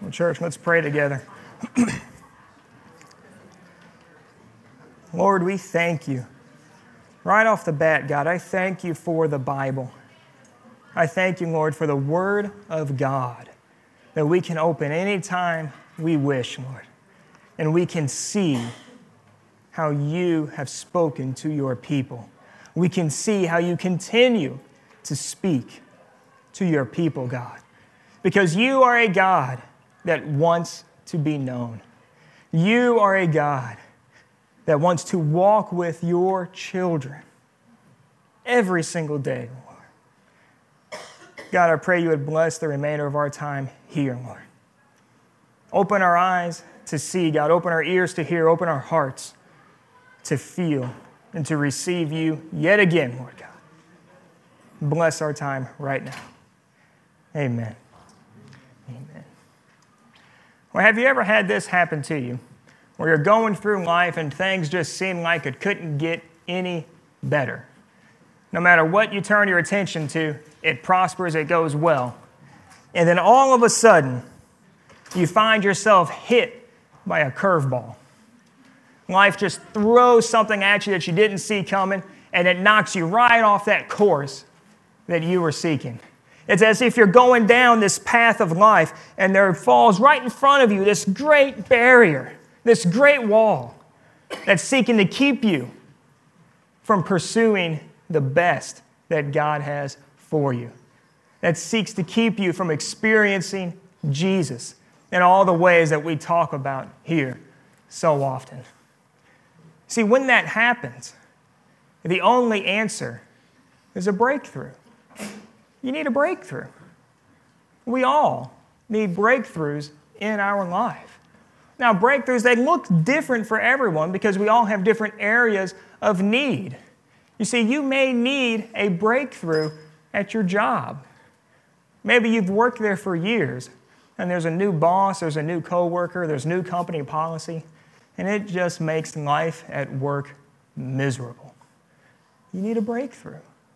Well, church, let's pray together. Lord, we thank you. Right off the bat, God, I thank you for the Bible. I thank you, Lord, for the Word of God that we can open anytime we wish, Lord. And we can see how you have spoken to your people. We can see how you continue to speak to your people, God. Because you are a God that wants to be known. You are a God that wants to walk with your children every single day, Lord. God, I pray you would bless the remainder of our time here, Lord. Open our eyes to see, God. Open our ears to hear. Open our hearts to feel and to receive you yet again, Lord God. Bless our time right now. Amen. Amen. Well, have you ever had this happen to you, where you're going through life and things just seem like it couldn't get any better? No matter what you turn your attention to, it prospers, it goes well. And then all of a sudden, you find yourself hit by a curveball. Life just throws something at you that you didn't see coming, and it knocks you right off that course that you were seeking. It's as if you're going down this path of life, and there falls right in front of you this great barrier, this great wall that's seeking to keep you from pursuing the best that God has for you, that seeks to keep you from experiencing Jesus in all the ways that we talk about here so often. See, when that happens, the only answer is a breakthrough. You need a breakthrough. We all need breakthroughs in our life. Now, breakthroughs, they look different for everyone because we all have different areas of need. You see, you may need a breakthrough at your job. Maybe you've worked there for years, and there's a new boss, there's a new coworker, there's new company policy, and it just makes life at work miserable. You need a breakthrough.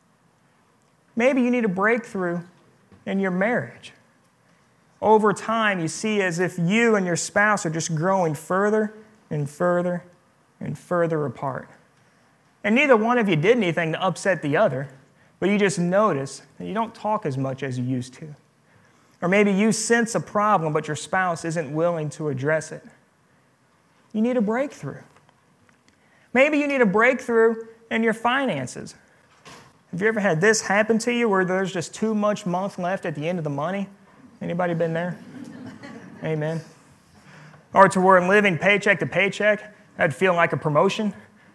Maybe you need a breakthrough in your marriage. Over time, you see as if you and your spouse are just growing further and further and further apart. And neither one of you did anything to upset the other, but you just notice that you don't talk as much as you used to. Or maybe you sense a problem, but your spouse isn't willing to address it. You need a breakthrough. Maybe you need a breakthrough in your finances. Have you ever had this happen to you where there's just too much month left at the end of the money? Anybody been there? Amen. Or to where living paycheck to paycheck, that'd feel like a promotion.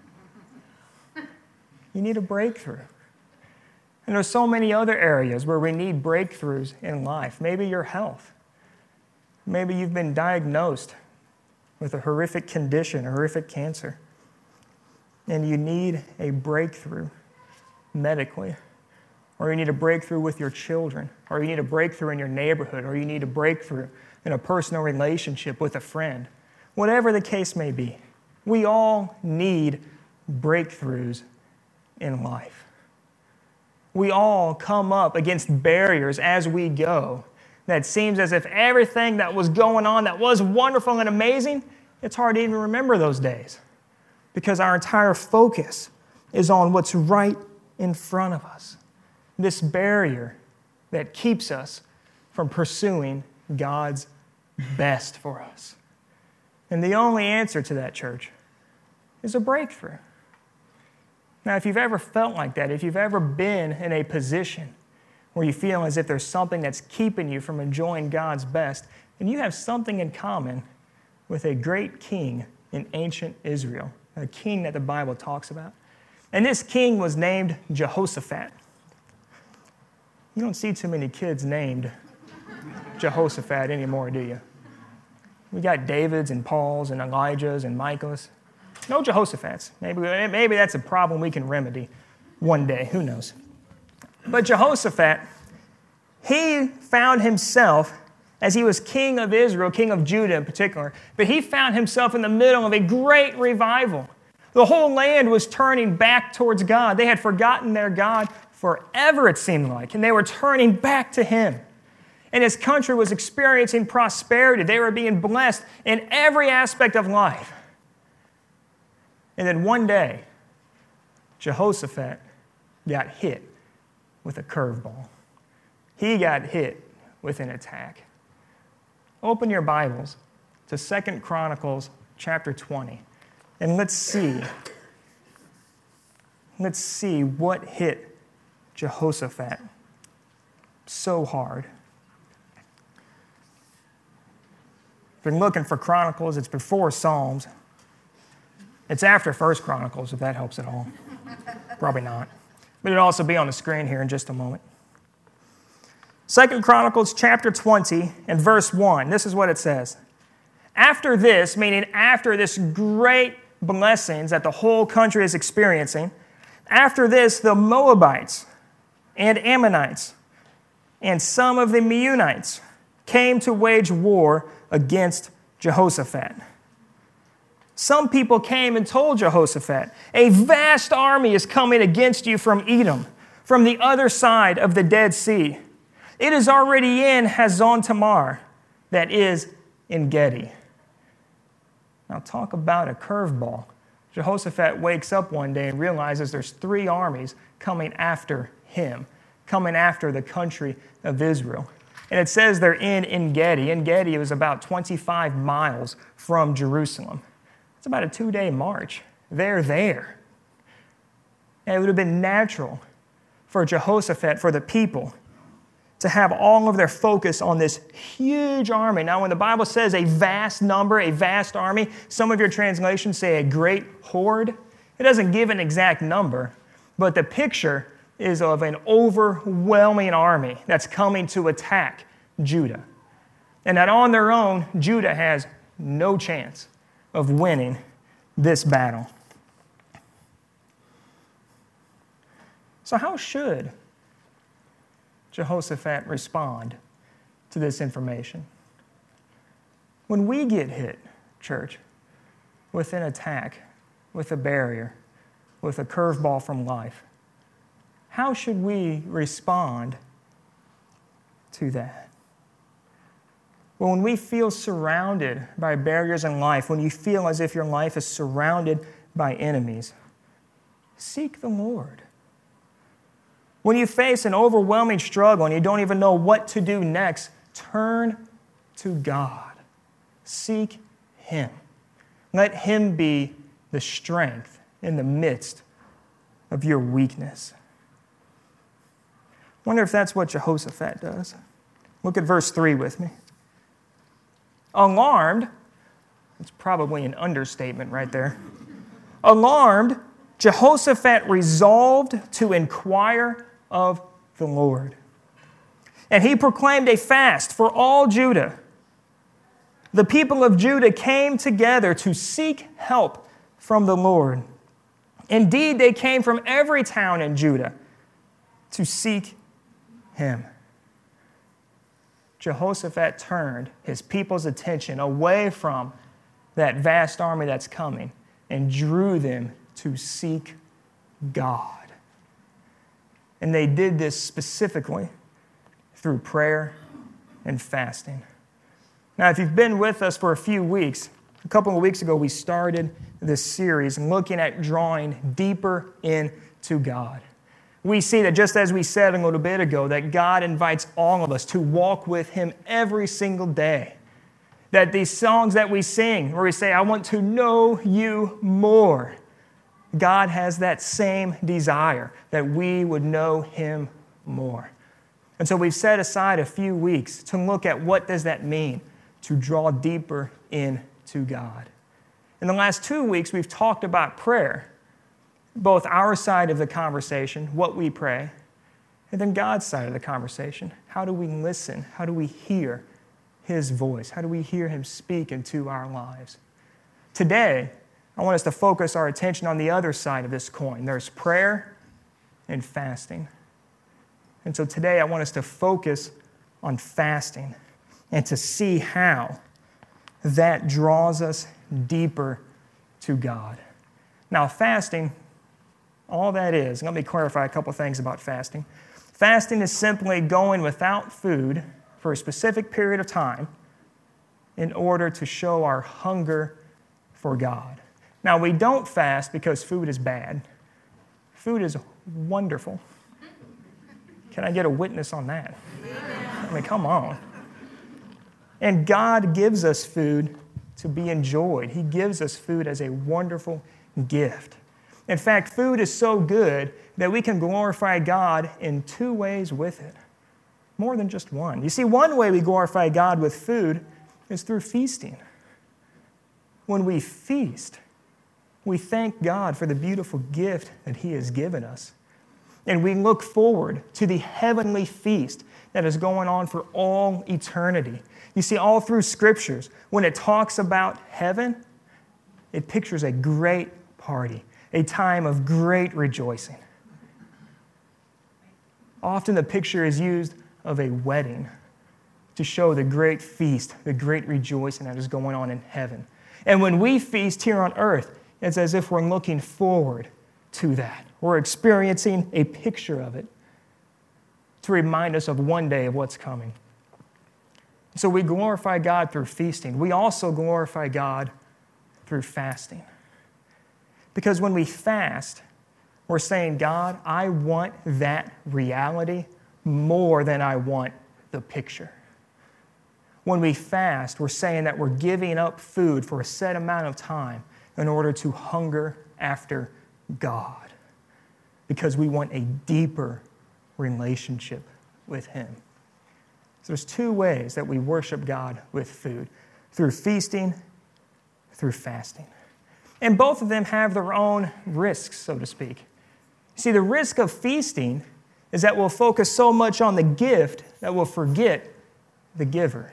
You need a breakthrough. And there's so many other areas where we need breakthroughs in life. Maybe your health. Maybe you've been diagnosed with a horrific condition, a horrific cancer, and you need a breakthrough medically, or you need a breakthrough with your children, or you need a breakthrough in your neighborhood, or you need a breakthrough in a personal relationship with a friend. Whatever the case may be, we all need breakthroughs in life. We all come up against barriers as we go that seems as if everything that was going on that was wonderful and amazing, it's hard to even remember those days because our entire focus is on what's right in front of us. This barrier that keeps us from pursuing God's best for us. And the only answer to that, church, is a breakthrough. Now, if you've ever felt like that, if you've ever been in a position where you feel as if there's something that's keeping you from enjoying God's best, then you have something in common with a great king in ancient Israel, a king that the Bible talks about. And this king was named Jehoshaphat. You don't see too many kids named Jehoshaphat anymore, do you? We got Davids and Pauls and Elijahs and Michaels. No Jehoshaphat's. Maybe that's a problem we can remedy one day. Who knows? But Jehoshaphat, he found himself, as he was king of Israel, king of Judah in particular, but he found himself in the middle of a great revival. The whole land was turning back towards God. They had forgotten their God forever, it seemed like, and they were turning back to him. And his country was experiencing prosperity. They were being blessed in every aspect of life. And then one day, Jehoshaphat got hit with a curveball. He got hit with an attack. Open your Bibles to 2 Chronicles chapter 20, and let's see what hit Jehoshaphat so hard. If you're looking for Chronicles, it's before Psalms. It's after 1 Chronicles, if that helps at all. Probably not. But it'll also be on the screen here in just a moment. 2 Chronicles chapter 20 and verse 1. This is what it says. After this, meaning after this great blessings that the whole country is experiencing, after this, the Moabites and Ammonites and some of the Meunites came to wage war against Jehoshaphat. Some people came and told Jehoshaphat, a vast army is coming against you from Edom, from the other side of the Dead Sea. It is already in Hazon Tamar, that is in Gedi. Now talk about a curveball. Jehoshaphat wakes up one day and realizes there's 3 armies coming after him, coming after the country of Israel. And it says they're in En-Gedi. En-Gedi was about 25 miles from Jerusalem. It's about a 2-day march. They're there. And it would have been natural for Jehoshaphat, for the people, to have all of their focus on this huge army. Now, when the Bible says a vast number, a vast army, some of your translations say a great horde. It doesn't give an exact number, but the picture is of an overwhelming army that's coming to attack Judah. And that on their own, Judah has no chance of winning this battle. So how should Jehoshaphat respond to this information? When we get hit, church, with an attack, with a barrier, with a curveball from life, how should we respond to that? Well, when we feel surrounded by barriers in life, when you feel as if your life is surrounded by enemies, seek the Lord. When you face an overwhelming struggle and you don't even know what to do next, turn to God. Seek Him. Let Him be the strength in the midst of your weakness. I wonder if that's what Jehoshaphat does. Look at verse 3 with me. Alarmed, it's probably an understatement right there. Alarmed, Jehoshaphat resolved to inquire of the Lord. And he proclaimed a fast for all Judah. The people of Judah came together to seek help from the Lord. Indeed, they came from every town in Judah to seek Him. Jehoshaphat turned his people's attention away from that vast army that's coming and drew them to seek God. And they did this specifically through prayer and fasting. Now, if you've been with us for a few weeks, a couple of weeks ago we started this series looking at drawing deeper into God. We see that just as we said a little bit ago, that God invites all of us to walk with Him every single day. That these songs that we sing, where we say, I want to know you more, God has that same desire, that we would know Him more. And so we've set aside a few weeks to look at what does that mean to draw deeper into God. In the last 2 weeks, we've talked about prayer, both our side of the conversation, what we pray, and then God's side of the conversation. How do we listen? How do we hear His voice? How do we hear Him speak into our lives? Today, I want us to focus our attention on the other side of this coin. There's prayer and fasting. And so today I want us to focus on fasting and to see how that draws us deeper to God. Now, fasting, all that is, and let me clarify a couple things about fasting. Fasting is simply going without food for a specific period of time in order to show our hunger for God. Now, we don't fast because food is bad. Food is wonderful. Can I get a witness on that? I mean, come on. And God gives us food to be enjoyed. He gives us food as a wonderful gift. In fact, food is so good that we can glorify God in two ways with it, more than just one. You see, one way we glorify God with food is through feasting. When we feast, we thank God for the beautiful gift that He has given us. And we look forward to the heavenly feast that is going on for all eternity. You see, all through Scriptures, when it talks about heaven, it pictures a great party, a time of great rejoicing. Often the picture is used of a wedding to show the great feast, the great rejoicing that is going on in heaven. And when we feast here on earth, it's as if we're looking forward to that. We're experiencing a picture of it to remind us of one day of what's coming. So we glorify God through feasting. We also glorify God through fasting. Because when we fast, we're saying, God, I want that reality more than I want the picture. When we fast, we're saying that we're giving up food for a set amount of time in order to hunger after God, because we want a deeper relationship with Him. So there's two ways that we worship God with food: through feasting, through fasting. And both of them have their own risks, so to speak. See, the risk of feasting is that we'll focus so much on the gift that we'll forget the giver.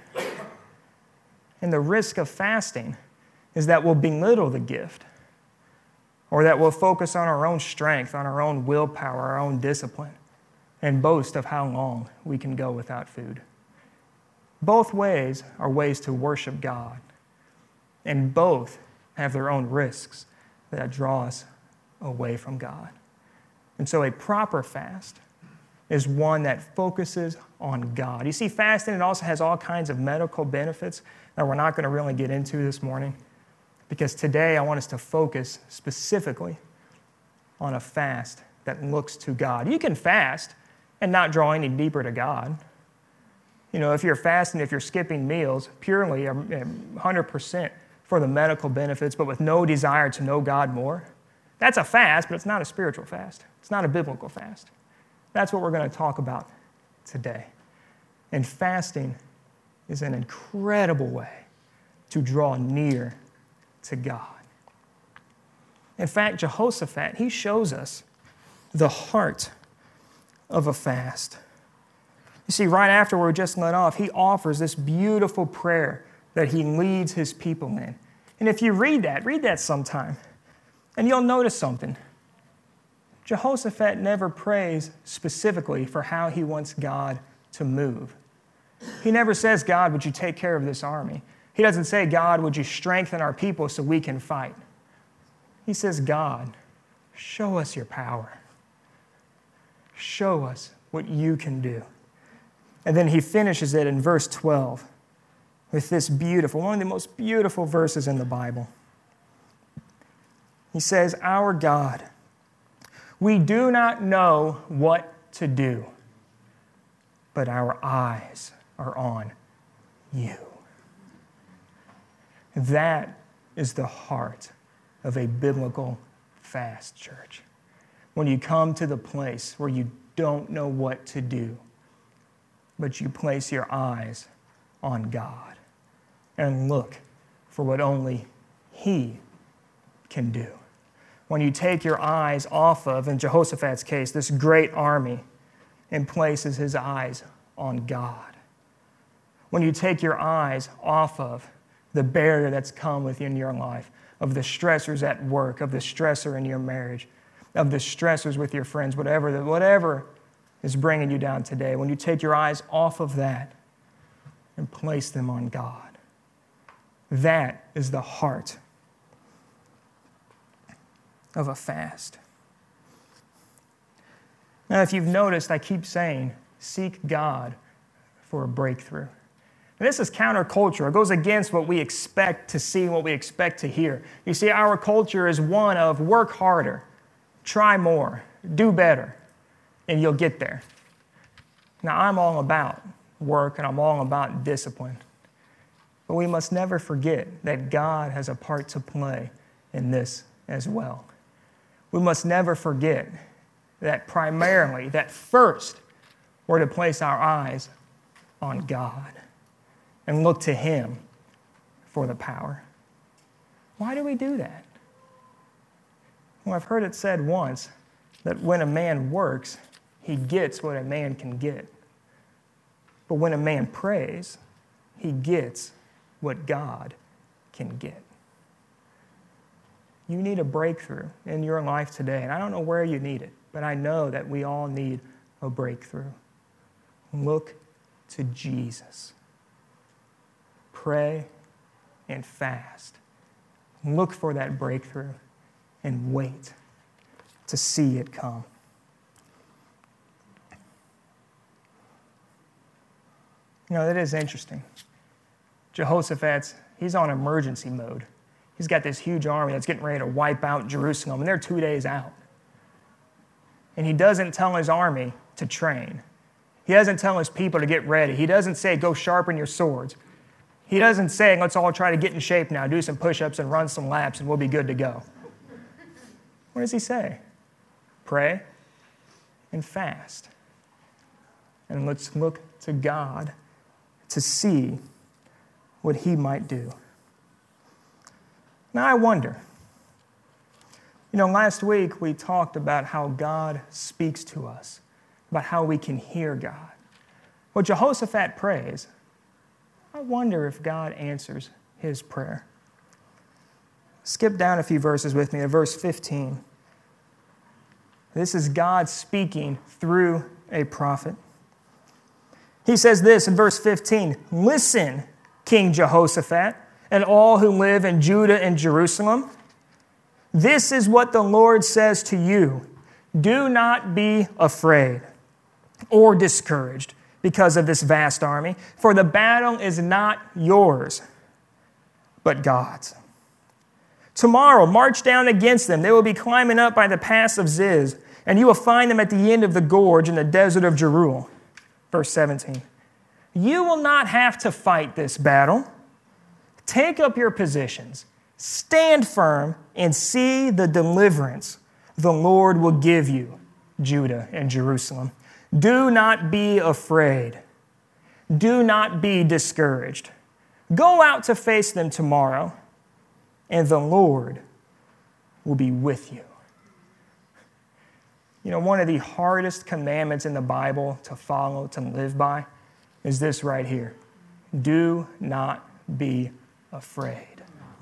And the risk of fasting is that we'll belittle the gift, or that we'll focus on our own strength, on our own willpower, our own discipline, and boast of how long we can go without food. Both ways are ways to worship God, and both have their own risks that draw us away from God. And so a proper fast is one that focuses on God. You see, fasting, it also has all kinds of medical benefits that we're not going to really get into this morning, because today I want us to focus specifically on a fast that looks to God. You can fast and not draw any deeper to God. You know, if you're fasting, if you're skipping meals purely 100% for the medical benefits, but with no desire to know God more, that's a fast, but it's not a spiritual fast. It's not a biblical fast. That's what we're going to talk about today. And fasting is an incredible way to draw near to God. In fact, Jehoshaphat, he shows us the heart of a fast. You see, right after we're just let off, he offers this beautiful prayer that he leads his people in. And if you read that sometime, and you'll notice something. Jehoshaphat never prays specifically for how he wants God to move. He never says, God, would you take care of this army? He doesn't say, God, would you strengthen our people so we can fight? He says, God, show us your power. Show us what you can do. And then he finishes it in verse 12 with this beautiful, one of the most beautiful verses in the Bible. He says, our God, we do not know what to do, but our eyes are on you. That is the heart of a biblical fast, church. When you come to the place where you don't know what to do, but you place your eyes on God and look for what only He can do. When you take your eyes off of, in Jehoshaphat's case, this great army, and places his eyes on God. When you take your eyes off of the barrier that's come within your life, of the stressors at work, of the stressor in your marriage, of the stressors with your friends, whatever is bringing you down today, when you take your eyes off of that and place them on God, that is the heart of a fast. Now, if you've noticed, I keep saying, seek God for a breakthrough. And this is counterculture. It goes against what we expect to see and what we expect to hear. You see, our culture is one of work harder, try more, do better, and you'll get there. Now, I'm all about work and I'm all about discipline. But we must never forget that God has a part to play in this as well. We must never forget that primarily, that first, we're to place our eyes on God and look to Him for the power. Why do we do that? Well, I've heard it said once that when a man works, he gets what a man can get. But when a man prays, he gets what God can get. You need a breakthrough in your life today, and I don't know where you need it, but I know that we all need a breakthrough. Look to Jesus. Pray and fast. Look for that breakthrough and wait to see it come. You know, that is interesting. Jehoshaphat, he's on emergency mode. He's got this huge army that's getting ready to wipe out Jerusalem, and they're 2 days out. And he doesn't tell his army to train. He doesn't tell his people to get ready. He doesn't say, go sharpen your swords. He doesn't say, let's all try to get in shape now, do some push-ups and run some laps, and we'll be good to go. What does he say? Pray and fast. And let's look to God to see what He might do. Now I wonder, last week we talked about how God speaks to us, about how we can hear God. Well, Jehoshaphat prays. I wonder if God answers his prayer. Skip down a few verses with me to verse 15. This is God speaking through a prophet. He says this in verse 15, "Listen, King Jehoshaphat, and all who live in Judah and Jerusalem. This is what the Lord says to you. Do not be afraid or discouraged because of this vast army, for the battle is not yours, but God's. Tomorrow, march down against them. They will be climbing up by the pass of Ziz, and you will find them at the end of the gorge in the desert of Jeruel." Verse 17. "You will not have to fight this battle. Take up your positions, stand firm, and see the deliverance the Lord will give you, Judah and Jerusalem. Do not be afraid. Do not be discouraged. Go out to face them tomorrow, and the Lord will be with you." One of the hardest commandments in the Bible to follow, to live by, is this right here. Do not be afraid.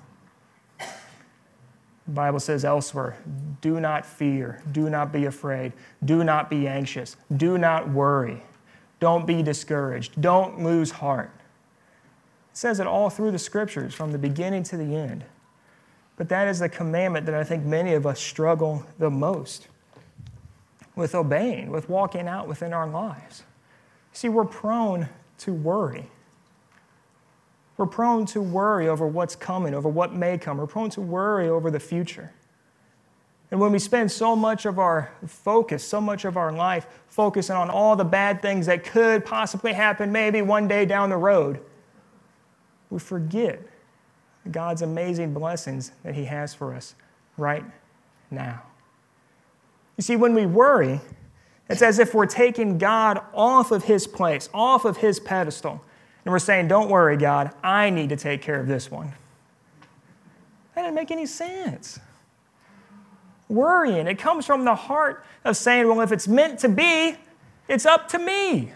The Bible says elsewhere, do not fear, do not be afraid, do not be anxious, do not worry, don't be discouraged, don't lose heart. It says it all through the Scriptures, from the beginning to the end. But that is the commandment that I think many of us struggle the most with obeying, with walking out within our lives. See, we're prone to worry. We're prone to worry over what's coming, over what may come. We're prone to worry over the future. And when we spend so much of our focus, so much of our life focusing on all the bad things that could possibly happen maybe one day down the road, we forget God's amazing blessings that He has for us right now. You see, when we worry, it's as if we're taking God off of His place, off of His pedestal. And we're saying, don't worry, God, I need to take care of this one. That didn't make any sense. Worrying, it comes from the heart of saying, well, if it's meant to be, it's up to me.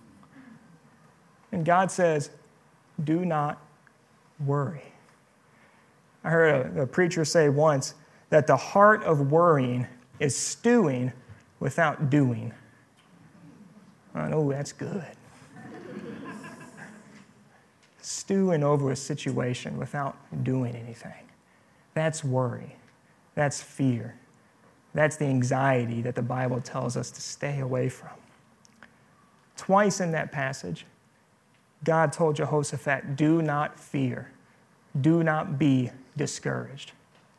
And God says, do not worry. I heard a preacher say once that the heart of worrying is stewing without doing. I know that's good. Stewing over a situation without doing anything. That's worry. That's fear. That's the anxiety that the Bible tells us to stay away from. Twice in that passage, God told Jehoshaphat, do not fear. Do not be discouraged.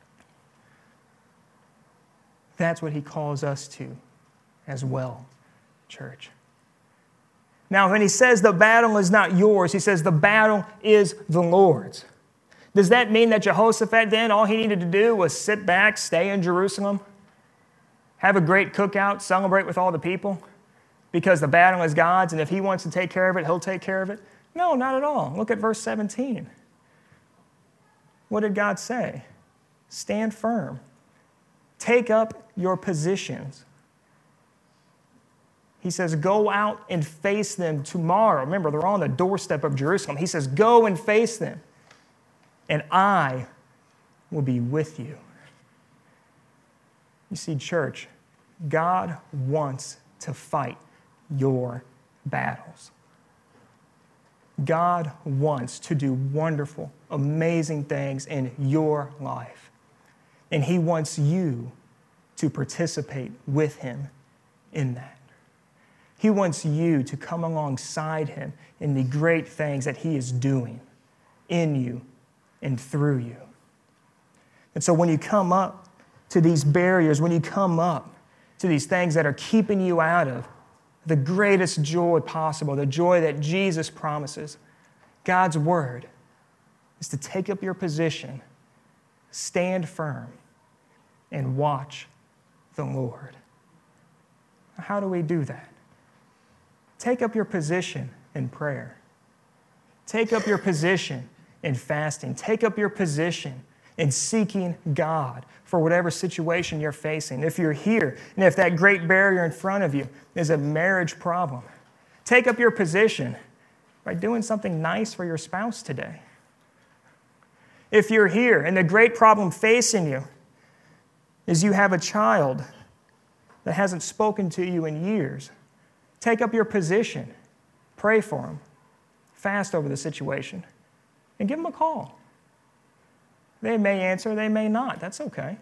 That's what he calls us to as well, church. Now, when he says the battle is not yours, he says the battle is the Lord's. Does that mean that Jehoshaphat then, all he needed to do was sit back, stay in Jerusalem, have a great cookout, celebrate with all the people? Because the battle is God's, and if he wants to take care of it, he'll take care of it? No, not at all. Look at verse 17. What did God say? Stand firm. Take up your positions. He says, go out and face them tomorrow. Remember, they're on the doorstep of Jerusalem. He says, go and face them, and I will be with you. You see, church, God wants to fight your battles. God wants to do wonderful, amazing things in your life. And he wants you to participate with him in that. He wants you to come alongside him in the great things that he is doing in you and through you. And so when you come up to these barriers, when you come up to these things that are keeping you out of the greatest joy possible, the joy that Jesus promises, God's word is to take up your position, stand firm, and watch the Lord. How do we do that? Take up your position in prayer. Take up your position in fasting. Take up your position in seeking God for whatever situation you're facing. If you're here, and if that great barrier in front of you is a marriage problem, take up your position by doing something nice for your spouse today. If you're here, and the great problem facing you is you have a child that hasn't spoken to you in years, take up your position, pray for them, fast over the situation, and give them a call. They may answer, they may not. That's okay.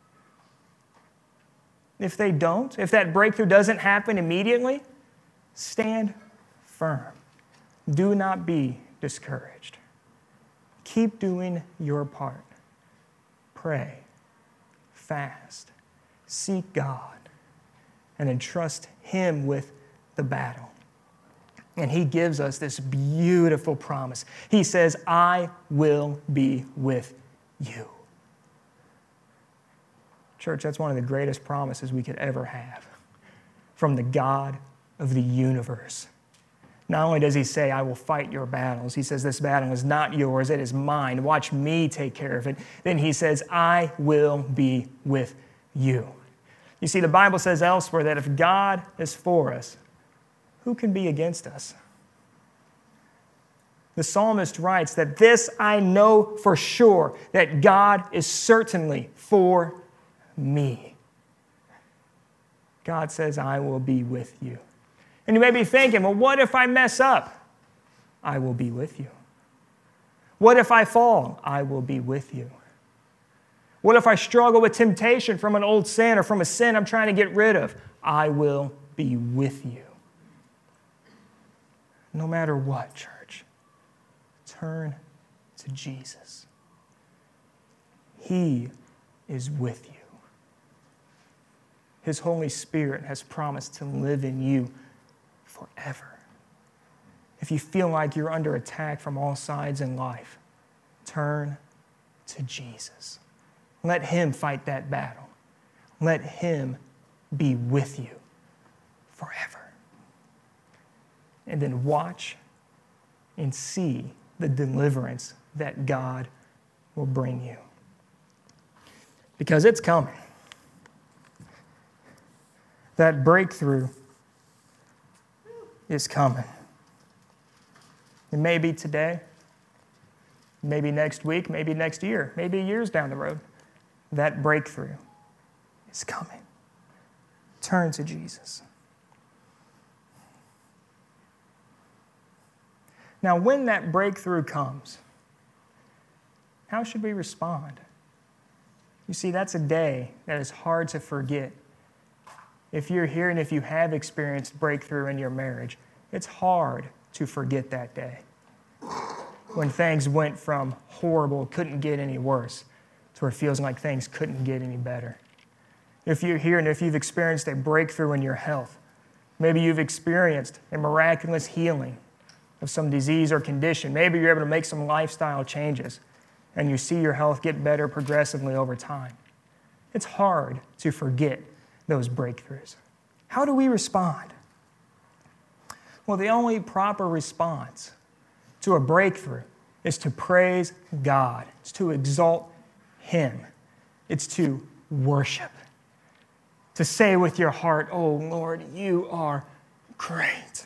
If they don't, if that breakthrough doesn't happen immediately, stand firm. Do not be discouraged. Keep doing your part. Pray, fast, seek God, and entrust him with the battle. And he gives us this beautiful promise. He says, I will be with you. Church, that's one of the greatest promises we could ever have from the God of the universe. Not only does he say, I will fight your battles, he says, this battle is not yours, it is mine. Watch me take care of it. Then he says, I will be with you. You see, the Bible says elsewhere that if God is for us, who can be against us? The psalmist writes that this I know for sure, that God is certainly for me. God says, I will be with you. And you may be thinking, well, what if I mess up? I will be with you. What if I fall? I will be with you. What if I struggle with temptation from an old sin or from a sin I'm trying to get rid of? I will be with you. No matter what, church, turn to Jesus. He is with you. His Holy Spirit has promised to live in you forever. If you feel like you're under attack from all sides in life, turn to Jesus. Let him fight that battle. Let him be with you forever. And then watch and see the deliverance that God will bring you. Because it's coming. That breakthrough is coming. It may be today, maybe next week, maybe next year, maybe years down the road. That breakthrough is coming. Turn to Jesus. Now, when that breakthrough comes, how should we respond? You see, that's a day that is hard to forget. If you're here and if you have experienced breakthrough in your marriage, it's hard to forget that day. when things went from horrible, couldn't get any worse, to where it feels like things couldn't get any better. If you're here and if you've experienced a breakthrough in your health, maybe you've experienced a miraculous healing of some disease or condition, maybe you're able to make some lifestyle changes and you see your health get better progressively over time. It's hard to forget those breakthroughs. How do we respond? Well, the only proper response to a breakthrough is to praise God. It's to exalt Him. It's to worship. To say with your heart, "Oh Lord, you are great."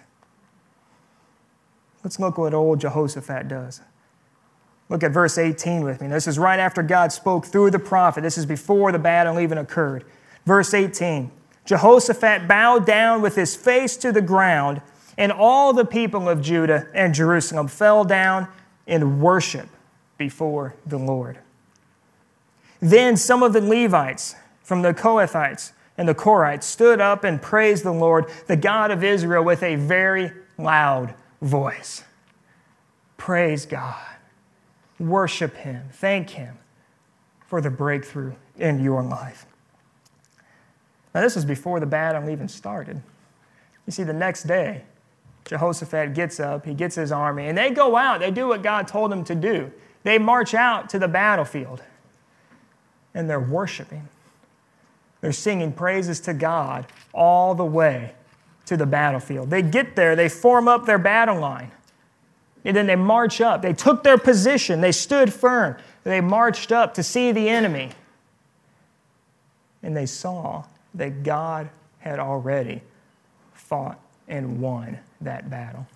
Let's look what old Jehoshaphat does. Look at verse 18 with me. This is right after God spoke through the prophet. This is before the battle even occurred. Verse 18, Jehoshaphat bowed down with his face to the ground, and all the people of Judah and Jerusalem fell down in worship before the Lord. Then some of the Levites from the Kohathites and the Korites stood up and praised the Lord, the God of Israel, with a very loud voice. Praise God. Worship Him. Thank Him for the breakthrough in your life. Now, this is before the battle even started. You see, the next day, Jehoshaphat gets up, he gets his army, and they go out. They do what God told them to do. They march out to the battlefield, and they're worshiping. They're singing praises to God all the way to the battlefield. They get there, they form up their battle line, and then they march up. They took their position, they stood firm. They marched up to see the enemy, and they saw that God had already fought and won that battle.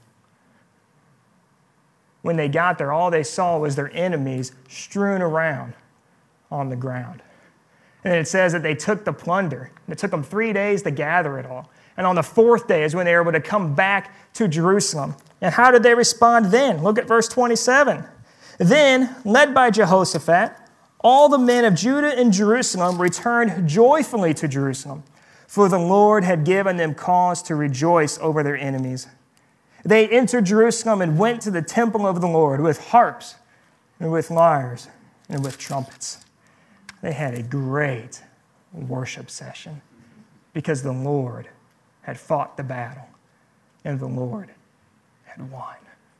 When they got there, all they saw was their enemies strewn around on the ground. And it says that they took the plunder. It took them 3 days to gather it all. And on the fourth day is when they were able to come back to Jerusalem. And how did they respond then? Look at verse 27. Then, led by Jehoshaphat, all the men of Judah and Jerusalem returned joyfully to Jerusalem, for the Lord had given them cause to rejoice over their enemies. They entered Jerusalem and went to the temple of the Lord with harps and with lyres and with trumpets. They had a great worship session because the Lord had fought the battle and the Lord had won.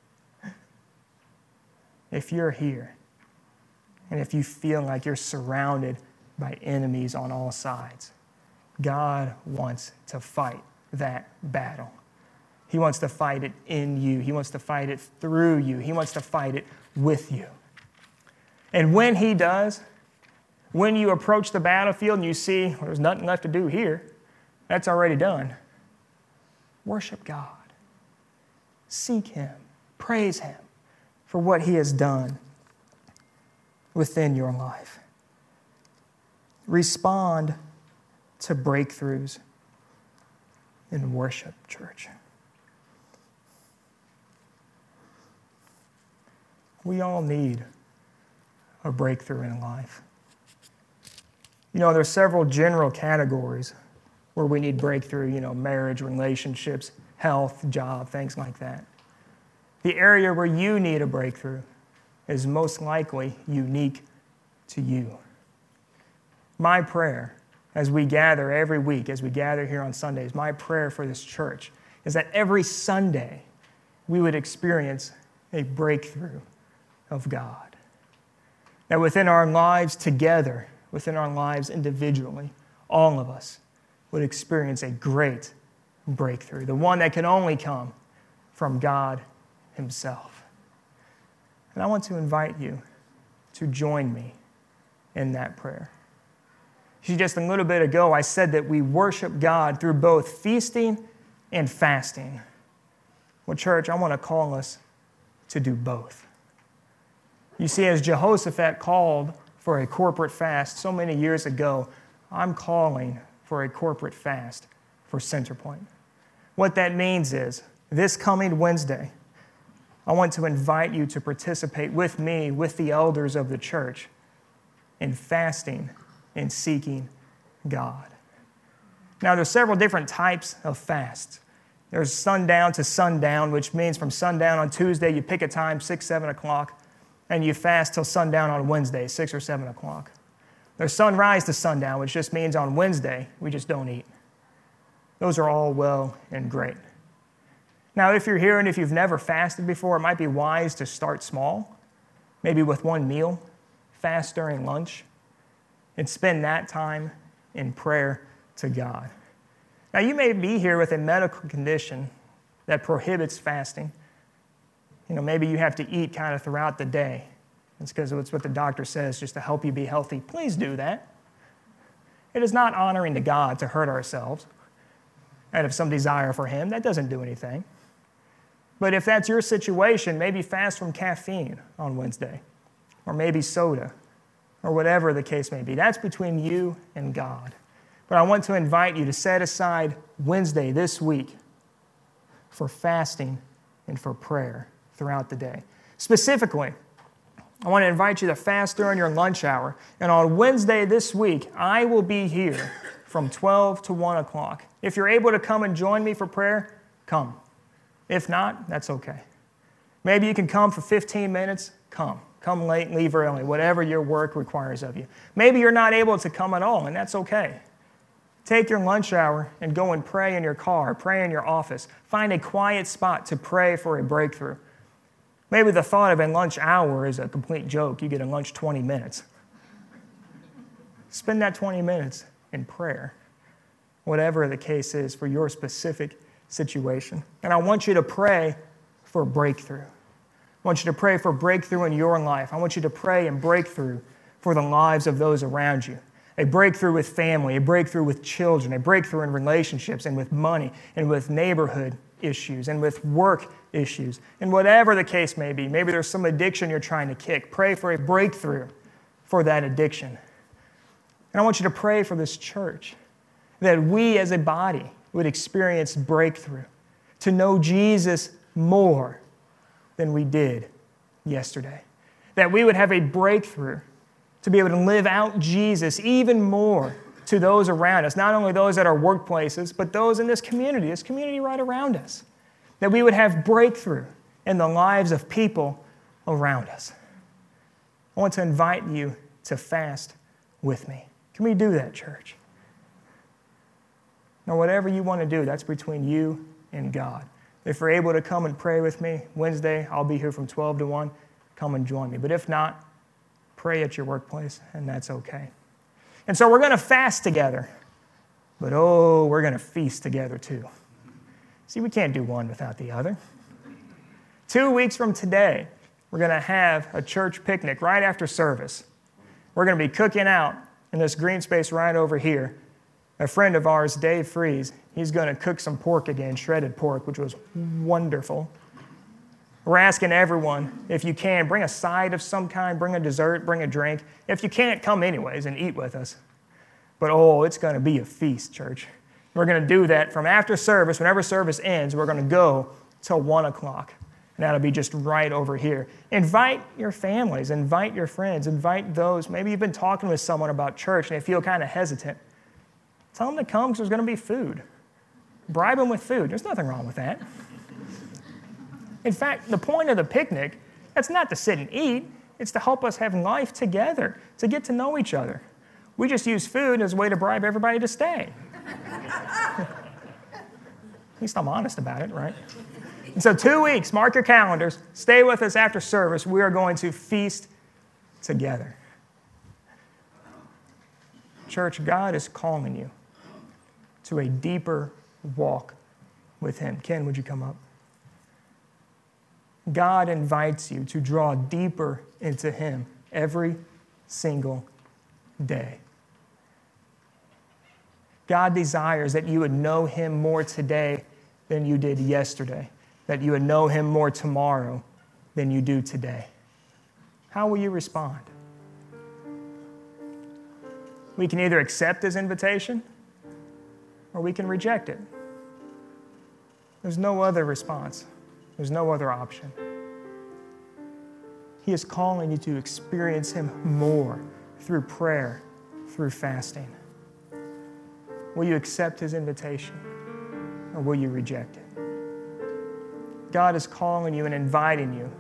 If you're here and if you feel like you're surrounded by enemies on all sides, God wants to fight that battle. He wants to fight it in you. He wants to fight it through you. He wants to fight it with you. And when He does, when you approach the battlefield and you see, well, there's nothing left to do here, that's already done, worship God. Seek Him. Praise Him for what He has done within your life. Respond to breakthroughs in worship, church. We all need a breakthrough in life. You know, there's several general categories where we need breakthrough, marriage, relationships, health, job, things like that. The area where you need a breakthrough is most likely unique to you. My prayer as we gather every week, as we gather here on Sundays, my prayer for this church is that every Sunday we would experience a breakthrough of God. That within our lives together, within our lives individually, all of us would experience a great breakthrough, the one that can only come from God Himself. And I want to invite you to join me in that prayer. See, just a little bit ago, I said that we worship God through both feasting and fasting. Well, church, I want to call us to do both. You see, as Jehoshaphat called for a corporate fast so many years ago, I'm calling for a corporate fast for Centerpoint. What that means is, this coming Wednesday, I want to invite you to participate with me, with the elders of the church, in fasting and seeking God. Now, there's several different types of fasts. There's sundown to sundown, which means from sundown on Tuesday, you pick a time, 6, 7 o'clock, and you fast till sundown on Wednesday, 6 or 7 o'clock. There's sunrise to sundown, which just means on Wednesday, we just don't eat. Those are all well and great. Now, if you're here and if you've never fasted before, it might be wise to start small, maybe with one meal, fast during lunch, and spend that time in prayer to God. Now, you may be here with a medical condition that prohibits fasting. Maybe you have to eat kind of throughout the day. It's because it's what the doctor says, just to help you be healthy. Please do that. It is not honoring to God to hurt ourselves out of some desire for Him. That doesn't do anything. But if that's your situation, maybe fast from caffeine on Wednesday, or maybe soda, or whatever the case may be. That's between you and God. But I want to invite you to set aside Wednesday this week for fasting and for prayer throughout the day. Specifically, I want to invite you to fast during your lunch hour. And on Wednesday this week, I will be here from 12 to 1 o'clock. If you're able to come and join me for prayer, come. If not, that's okay. Maybe you can come for 15 minutes, come. Come late, leave early, whatever your work requires of you. Maybe you're not able to come at all, and that's okay. Take your lunch hour and go and pray in your car, pray in your office. Find a quiet spot to pray for a breakthrough. Maybe the thought of a lunch hour is a complete joke. You get a lunch 20 minutes. Spend that 20 minutes in prayer, whatever the case is for your specific situation. And I want you to pray for breakthrough. I want you to pray for breakthrough in your life. I want you to pray and breakthrough for the lives of those around you. A breakthrough with family, a breakthrough with children, a breakthrough in relationships and with money and with neighborhood issues and with work issues. And whatever the case may be, maybe there's some addiction you're trying to kick. Pray for a breakthrough for that addiction. And I want you to pray for this church, that we as a body would experience breakthrough, to know Jesus more than we did yesterday. That we would have a breakthrough to be able to live out Jesus even more to those around us, not only those at our workplaces, but those in this community right around us. That we would have breakthrough in the lives of people around us. I want to invite you to fast with me. Can we do that, church? Now, whatever you want to do, that's between you and God. If you're able to come and pray with me Wednesday, I'll be here from 12 to 1. Come and join me. But if not, pray at your workplace, and that's okay. And so we're going to fast together. But we're going to feast together too. See, we can't do one without the other. 2 weeks from today, we're going to have a church picnic right after service. We're going to be cooking out in this green space right over here. A friend of ours, Dave Fries, he's going to cook some pork again, shredded pork, which was wonderful. We're asking everyone, if you can, bring a side of some kind, bring a dessert, bring a drink. If you can't, come anyways and eat with us. But it's going to be a feast, church. We're going to do that from after service. Whenever service ends, we're going to go till 1 o'clock. And that'll be just right over here. Invite your families, invite your friends, invite those. Maybe you've been talking with someone about church and they feel kind of hesitant. Tell them to come because there's going to be food. Bribe them with food. There's nothing wrong with that. In fact, the point of the picnic, that's not to sit and eat. It's to help us have life together, to get to know each other. We just use food as a way to bribe everybody to stay. At least I'm honest about it, right? And so 2 weeks, mark your calendars. Stay with us after service. We are going to feast together. Church, God is calling you to a deeper walk with Him. Ken, would you come up? God invites you to draw deeper into Him every single day. God desires that you would know Him more today than you did yesterday, that you would know Him more tomorrow than you do today. How will you respond? We can either accept His invitation or we can reject it. There's no other response. There's no other option. He is calling you to experience Him more through prayer, through fasting. Will you accept His invitation or will you reject it? God is calling you and inviting you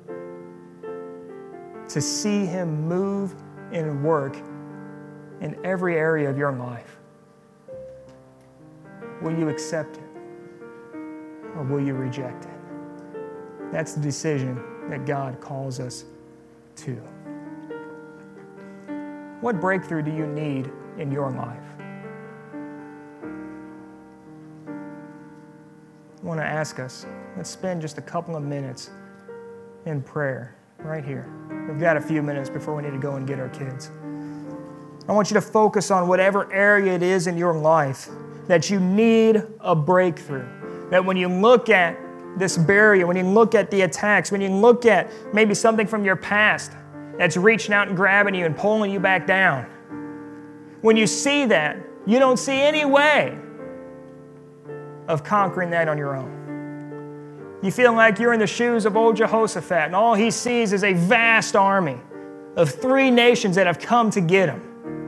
to see Him move and work in every area of your life. Will you accept it or will you reject it? That's the decision that God calls us to. What breakthrough do you need in your life? I want to ask us, let's spend just a couple of minutes in prayer right here. We've got a few minutes before we need to go and get our kids. I want you to focus on whatever area it is in your life that you need a breakthrough. That when you look at this barrier, when you look at the attacks, when you look at maybe something from your past that's reaching out and grabbing you and pulling you back down, when you see that, you don't see any way of conquering that on your own. You feel like you're in the shoes of old Jehoshaphat, and all he sees is a vast army of 3 nations that have come to get him.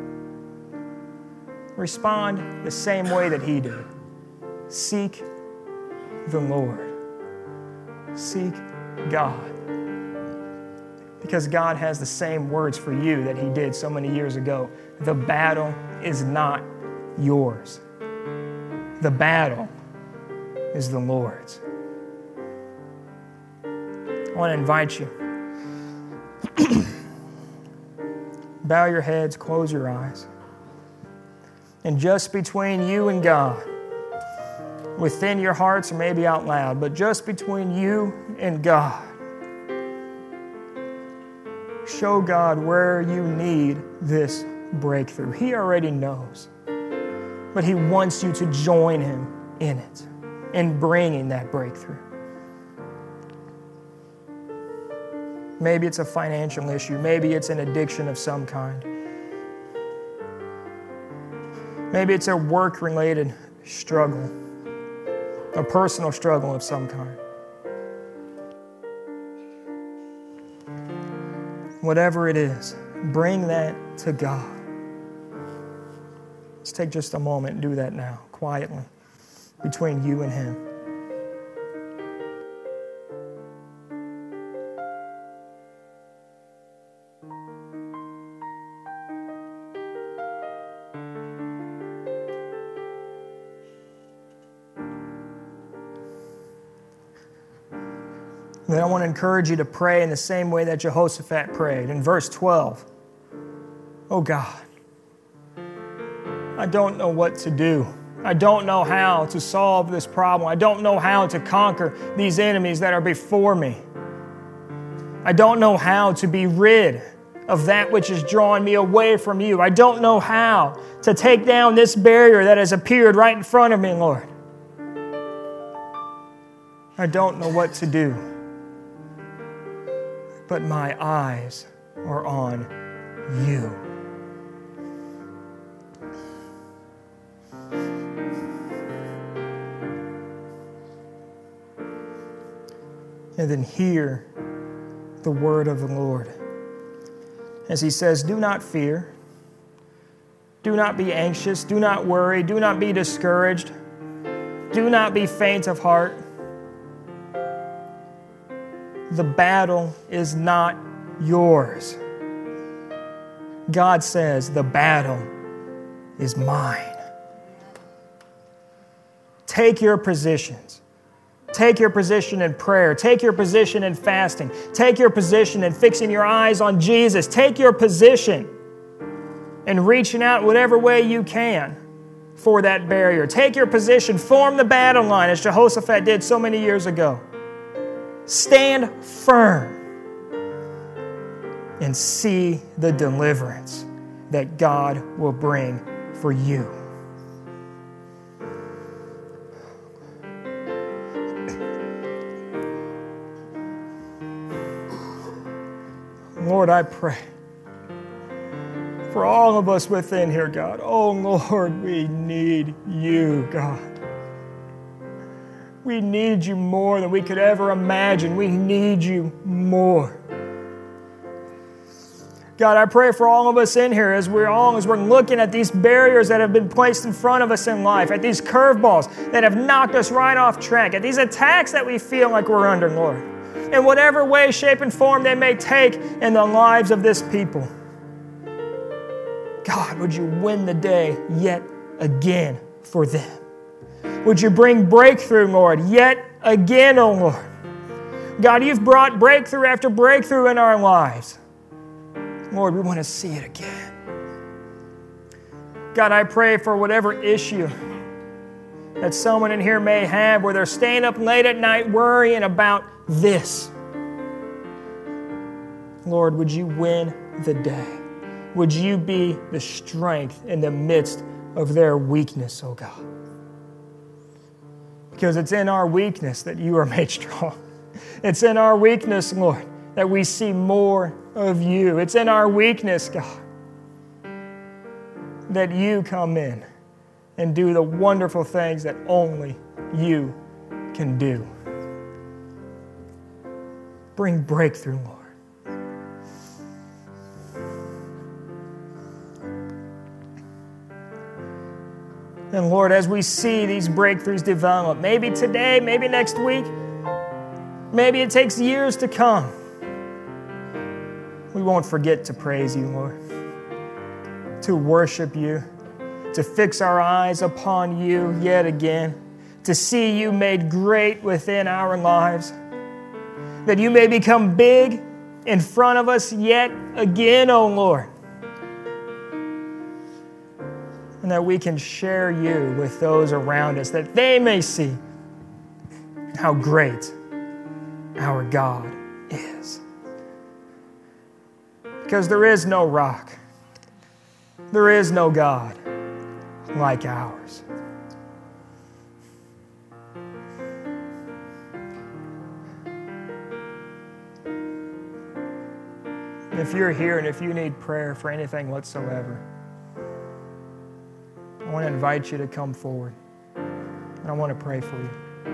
Respond the same way that he did. Seek the Lord. Seek God. Because God has the same words for you that He did so many years ago. The battle is not yours. The battle is the Lord's. I want to invite you. Bow your heads, close your eyes. And just between you and God, within your hearts or maybe out loud, but just between you and God, show God where you need this breakthrough. He already knows, but He wants you to join Him in it, in bringing that breakthrough. Maybe it's a financial issue. Maybe it's an addiction of some kind. Maybe it's a work-related struggle, a personal struggle of some kind. Whatever it is, bring that to God. Let's take just a moment and do that now, quietly, between you and Him. Then I want to encourage you to pray in the same way that Jehoshaphat prayed. In verse 12, oh God, I don't know what to do. I don't know how to solve this problem. I don't know how to conquer these enemies that are before me. I don't know how to be rid of that which is drawing me away from you. I don't know how to take down this barrier that has appeared right in front of me, Lord. I don't know what to do. But my eyes are on you. And then hear the word of the Lord. As He says, do not fear. Do not be anxious. Do not worry. Do not be discouraged. Do not be faint of heart. The battle is not yours. God says, the battle is mine. Take your positions. Take your position in prayer. Take your position in fasting. Take your position in fixing your eyes on Jesus. Take your position in reaching out whatever way you can for that barrier. Take your position. Form the battle line as Jehoshaphat did so many years ago. Stand firm and see the deliverance that God will bring for you. Lord, I pray for all of us within here, God. Oh, Lord, we need you, God. We need you more than we could ever imagine. We need you more. God, I pray for all of us in here as we're looking at these barriers that have been placed in front of us in life, at these curveballs that have knocked us right off track, at these attacks that we feel like we're under, Lord, in whatever way, shape, and form they may take in the lives of this people. God, would you win the day yet again for them? Would you bring breakthrough, Lord, yet again, oh Lord? God, you've brought breakthrough after breakthrough in our lives. Lord, we want to see it again. God, I pray for whatever issue that someone in here may have where they're staying up late at night worrying about this. Lord, would you win the day? Would you be the strength in the midst of their weakness, oh God? Because it's in our weakness that you are made strong. It's in our weakness, Lord, that we see more of you. It's in our weakness, God, that you come in and do the wonderful things that only you can do. Bring breakthrough, Lord. And Lord, as we see these breakthroughs develop, maybe today, maybe next week, maybe it takes years to come, we won't forget to praise you, Lord, to worship you, to fix our eyes upon you yet again, to see you made great within our lives, that you may become big in front of us yet again, O Lord, and that we can share you with those around us, that they may see how great our God is. Because there is no rock, there is no God like ours. And if you're here and if you need prayer for anything whatsoever, I want to invite you to come forward, and I want to pray for you.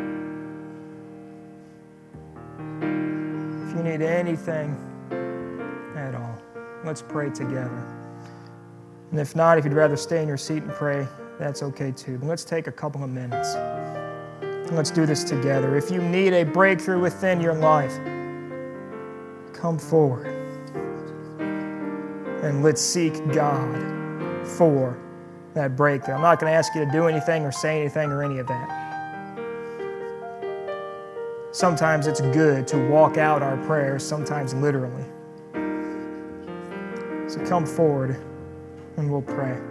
If you need anything at all, let's pray together. And if not, if you'd rather stay in your seat and pray, that's okay too. But let's take a couple of minutes. Let's do this together. If you need a breakthrough within your life, come forward. And let's seek God for that breakthrough. I'm not going to ask you to do anything or say anything or any of that. Sometimes it's good to walk out our prayers, sometimes literally. So come forward and we'll pray.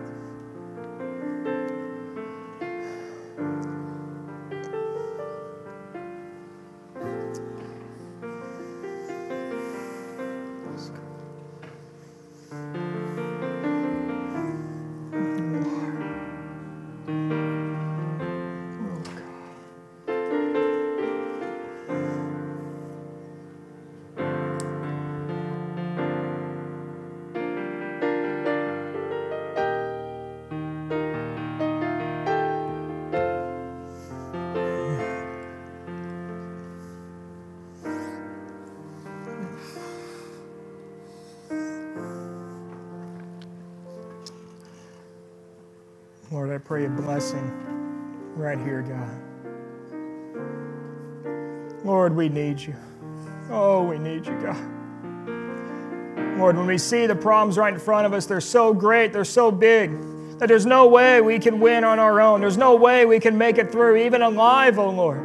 Lord, I pray a blessing right here, God. Lord, we need you. Oh, we need you, God. Lord, when we see the problems right in front of us, they're so great, they're so big, that there's no way we can win on our own. There's no way we can make it through, even alive, oh Lord.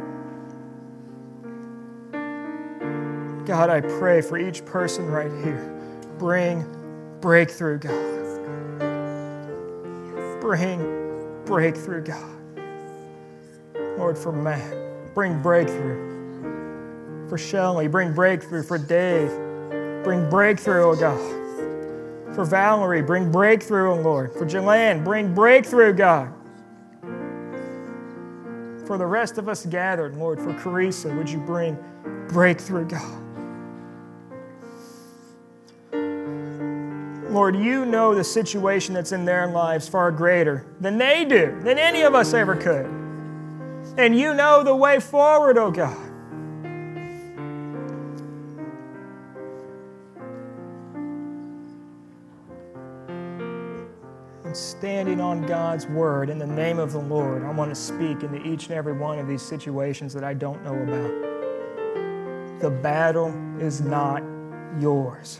God, I pray for each person right here. Bring breakthrough, God. Bring breakthrough, God. Lord, for Matt, bring breakthrough. For Shelley, bring breakthrough. For Dave, bring breakthrough, oh God. For Valerie, bring breakthrough, oh Lord. For Jelan, bring breakthrough, God. For the rest of us gathered, Lord, for Carissa, would you bring breakthrough, God. Lord, you know the situation that's in their lives far greater than they do, than any of us ever could. And you know the way forward, oh God. and standing on God's word in the name of the Lord, I want to speak into each and every one of these situations that I don't know about. The battle is not yours.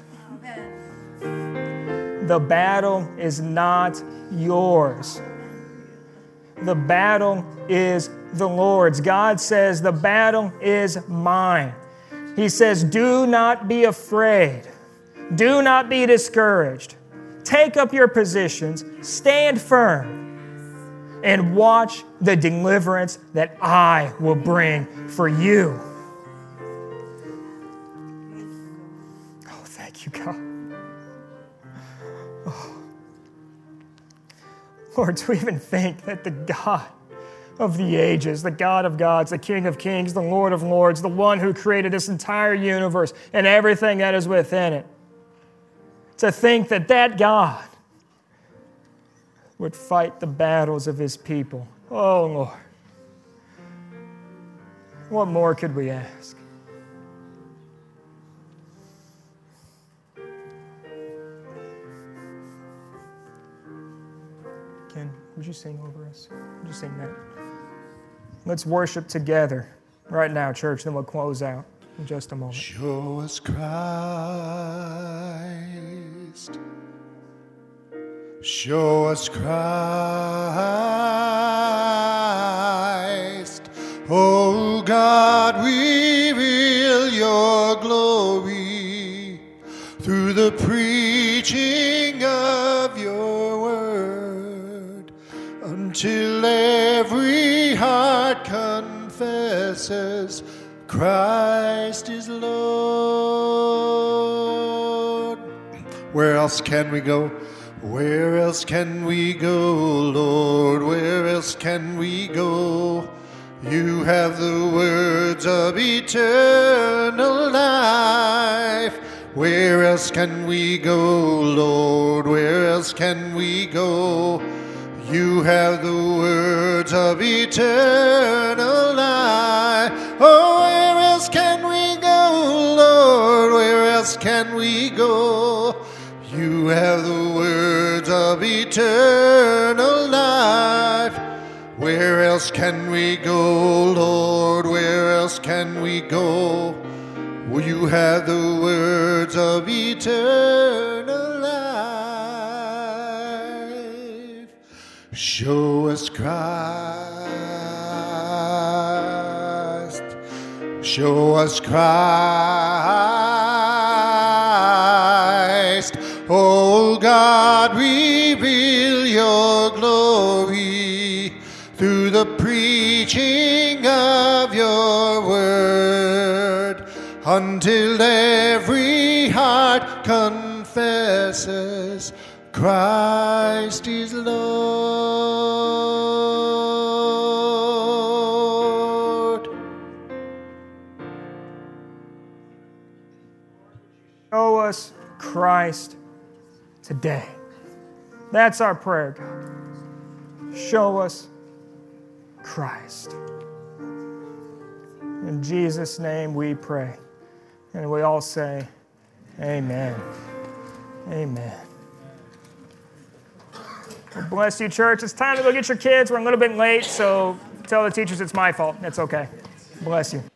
The battle is not yours. The battle is the Lord's. God says, the battle is mine. He says, do not be afraid. Do not be discouraged. Take up your positions, stand firm, and watch the deliverance that I will bring for you. Oh, thank you, God. Oh. Lord, to even think that the God of the ages, the God of gods, the King of kings, the Lord of lords, the one who created this entire universe and everything that is within it, to think that that God would fight the battles of his people. Oh, Lord. What more could we ask? Ken, would you sing over us? Would you sing that? Let's worship together right now, church, then we'll close out in just a moment. Show us Christ. Show us Christ. Oh God, reveal your glory through the preaching of your word, until every heart confesses Christ is Lord. Where else can we go? Where else can we go, Lord? Where else can we go? You have the words of eternal life. Where else can we go, Lord? Where else can we go? You have the words of eternal life. Oh, where else can we go, Lord? Where else can we go? You have the words of eternal life. Where else can we go, Lord? Where else can we go? You have the words of eternal life. Show us Christ. Show us Christ. Oh God, reveal your glory through the preaching of your word, until every heart confesses Christ is Lord. Show us Christ today. That's our prayer, God. Show us Christ. In Jesus' name we pray. And we all say, amen. Amen. Well, bless you, church. It's time to go get your kids. We're a little bit late, so tell the teachers it's my fault. That's okay. Bless you.